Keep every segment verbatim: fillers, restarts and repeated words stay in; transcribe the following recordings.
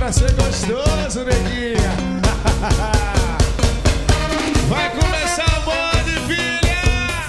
pra ser gostoso, neguinha. Vai começar o bonde, filha.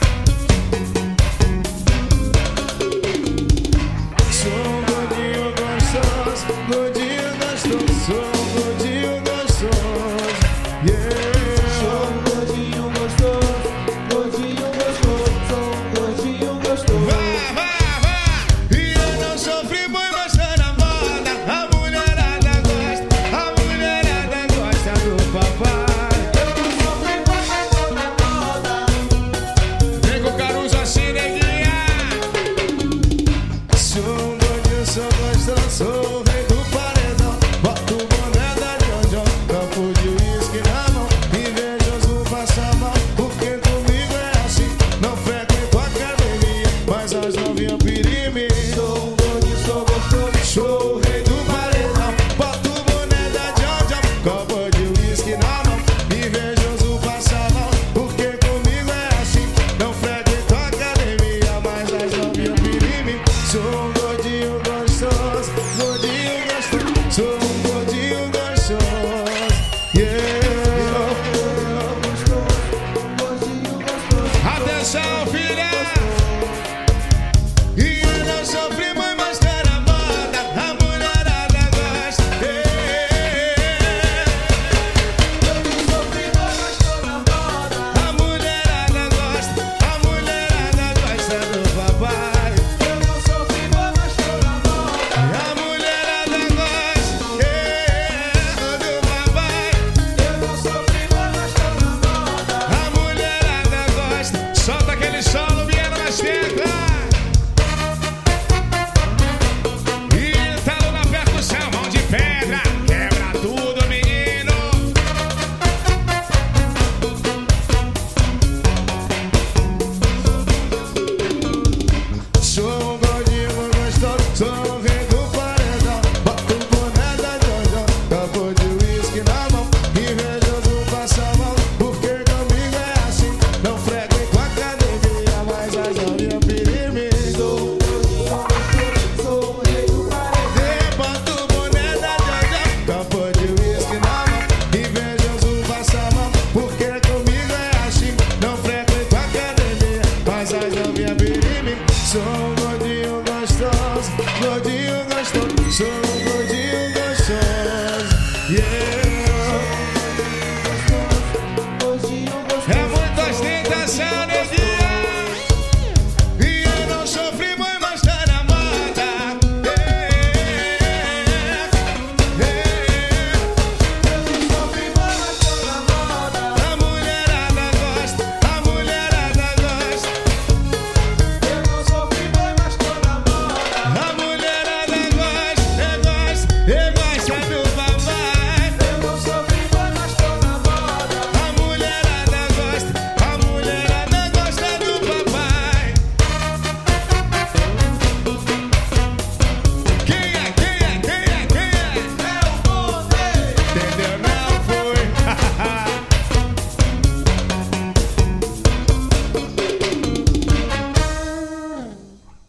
Sou um gordinho gostoso, gordinho gostoso, sou um gordinho gostoso, yeah. Sou um gordinho gostoso, gordinho gostoso, sou um gordinho gostoso. Vai, vai, vai. E eu não sofri muito, mas tô na moda. A mulherada gosta, a mulherada gosta do papai. Eu não sofri muito, mas tô na moda. Vem com o Caruso assim, neguinha. Sou um gordinho, sou gostoso, sou o rei do paredão. Boto o boné da Jojo, copo de uísque na mão. Invejoso passa mal, porque comigo é assim. Não frequento academia, mas as novinhas pirime. Sou um gordinho, sou gostoso. Sou o rei do paredão. Boto o boné da Jojo, copo de uísque na mão. Invejoso passa mal, porque comigo é assim. Não frequento academia, mas as novinhas pirime. Sou um gordinho gostoso, gordinho gostoso. Sou um gordinho gostoso, yeah. Gordinho gostoso. Atenção, filha! E eu não sofri muito, mas tá na moda. A mulherada gosta, yeah. Eu não sofri muito, mas tô na moda. A mulherada gosta, a mulherada gosta do papai. Eu não sofri muito, mas tô na moda. A mulherada gosta, yeah, do papai. Eu não sofri muito, mas tô na moda. A mulherada gosta. Solta aquele solo, Viana mais tenta. E talo na percussão, mão de pedra. Quebra tudo, menino. Sou um gordinho gostoso, sou o rei do paredão. Boto o boné da Jojo, copo de uísque na mão. Invejoso passa mal, porque comigo é assim. Não frequento academia, mas as novinhas pirime. Sou um gordinho gostoso, sou o rei do paredão. Boto o boné da Jojo, copo de uísque na mão. Invejoso passa mal, porque comigo é assim. Não frequento academia, mas as novinhas pirime. Sou um gordinho gostoso, gordinho gostoso. Sou